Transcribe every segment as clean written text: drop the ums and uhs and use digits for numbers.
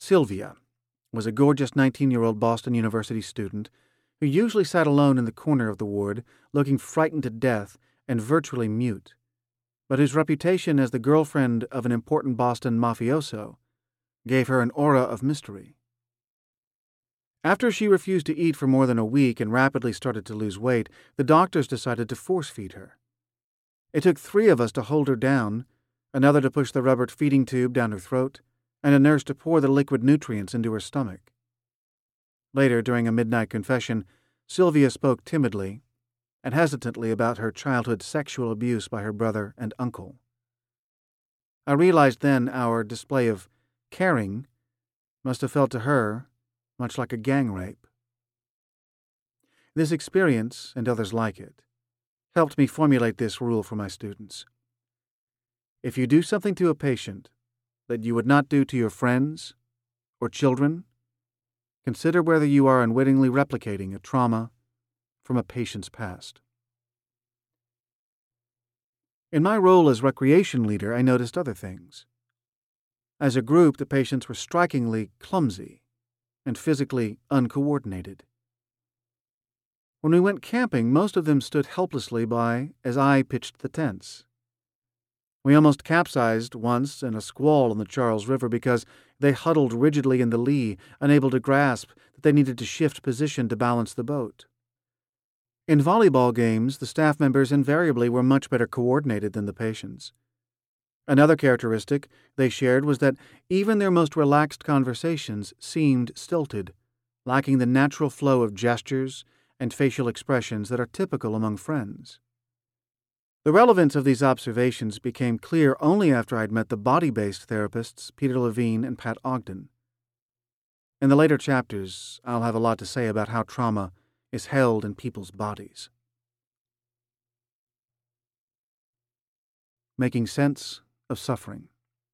Sylvia was a gorgeous 19-year-old Boston University student who usually sat alone in the corner of the ward, looking frightened to death and virtually mute, but whose reputation as the girlfriend of an important Boston mafioso gave her an aura of mystery. After she refused to eat for more than a week and rapidly started to lose weight, the doctors decided to force-feed her. It took 3 of us to hold her down, another to push the rubber feeding tube down her throat, and a nurse to pour the liquid nutrients into her stomach. Later, during a midnight confession, Sylvia spoke timidly and hesitantly about her childhood sexual abuse by her brother and uncle. I realized then our display of caring must have felt to her much like a gang rape. This experience, and others like it, helped me formulate this rule for my students. If you do something to a patient that you would not do to your friends or children, consider whether you are unwittingly replicating a trauma from a patient's past. In my role as recreation leader, I noticed other things. As a group, the patients were strikingly clumsy and physically uncoordinated. When we went camping, most of them stood helplessly by as I pitched the tents. We almost capsized once in a squall on the Charles River because they huddled rigidly in the lee, unable to grasp that they needed to shift position to balance the boat. In volleyball games, the staff members invariably were much better coordinated than the patients. Another characteristic they shared was that even their most relaxed conversations seemed stilted, lacking the natural flow of gestures and facial expressions that are typical among friends. The relevance of these observations became clear only after I'd met the body-based therapists Peter Levine and Pat Ogden. In the later chapters, I'll have a lot to say about how trauma is held in people's bodies. Making sense of suffering.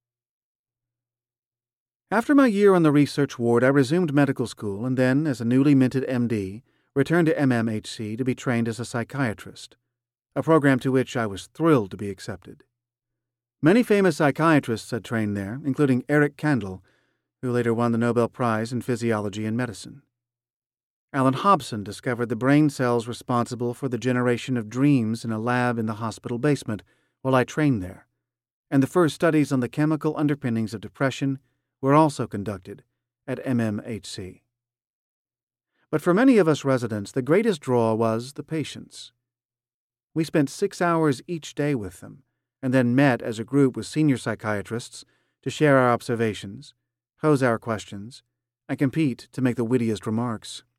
After my year on the research ward, I resumed medical school and then, as a newly minted MD, returned to MMHC to be trained as a psychiatrist, a program to which I was thrilled to be accepted. Many famous psychiatrists had trained there, including Eric Kandel, who later won the Nobel Prize in Physiology and Medicine. Alan Hobson discovered the brain cells responsible for the generation of dreams in a lab in the hospital basement while I trained there, and the first studies on the chemical underpinnings of depression were also conducted at MMHC. But for many of us residents, the greatest draw was the patients. We spent 6 hours each day with them, and then met as a group with senior psychiatrists to share our observations, pose our questions, and compete to make the wittiest remarks.